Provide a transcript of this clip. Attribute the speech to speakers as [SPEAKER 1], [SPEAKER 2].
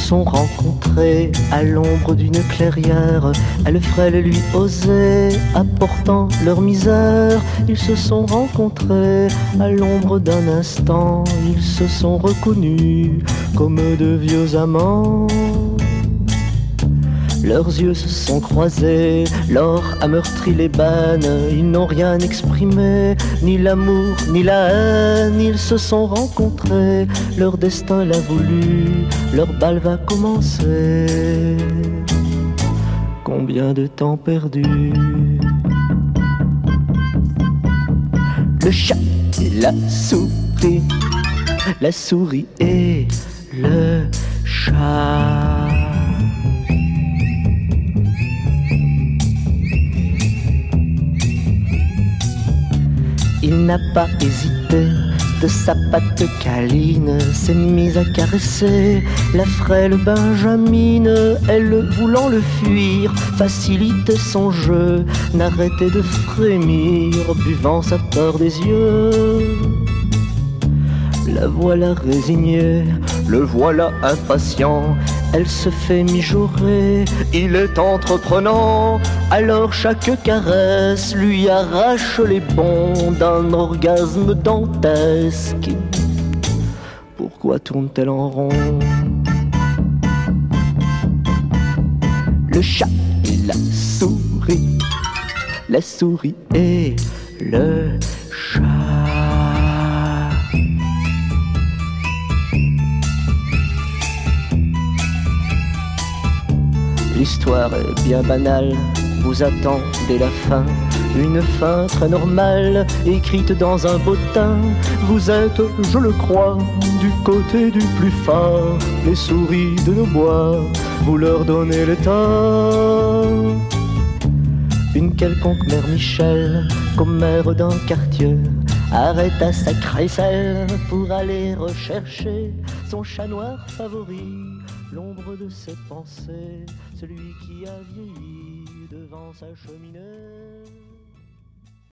[SPEAKER 1] sont rencontrés à l'ombre d'une clairière. Elle frêle lui osait, apportant leur misère. Ils se sont rencontrés à l'ombre d'un instant. Ils se sont reconnus comme de vieux amants. Leurs yeux se sont croisés, l'or a meurtri les bannes. Ils n'ont rien exprimé, ni l'amour, ni la haine. Ils se sont rencontrés, leur destin l'a voulu. Leur bal va commencer. Combien de temps perdu? Le chat et la souris et le chat. Il n'a pas hésité, de sa patte câline s'est mise à caresser la frêle Benjamine. Elle, voulant le fuir, facilitait son jeu, n'arrêtait de frémir, buvant sa peur des yeux. La voilà résignée, le voilà impatient. Elle se fait mijorer, il est entreprenant. Alors chaque caresse lui arrache les bonds d'un orgasme dantesque. Pourquoi tourne-t-elle en rond? Le chat et la souris et le chat. L'histoire est bien banale, vous attendez la fin. Une fin très normale, écrite dans un bottin. Vous êtes, je le crois, du côté du plus fort. Les souris de nos bois, vous leur donnez l'état. Une quelconque mère Michel, commère d'un quartier, arrêta sa crécelle pour aller rechercher son chat noir favori. L'ombre de ses pensées, celui qui a vieilli devant sa cheminée.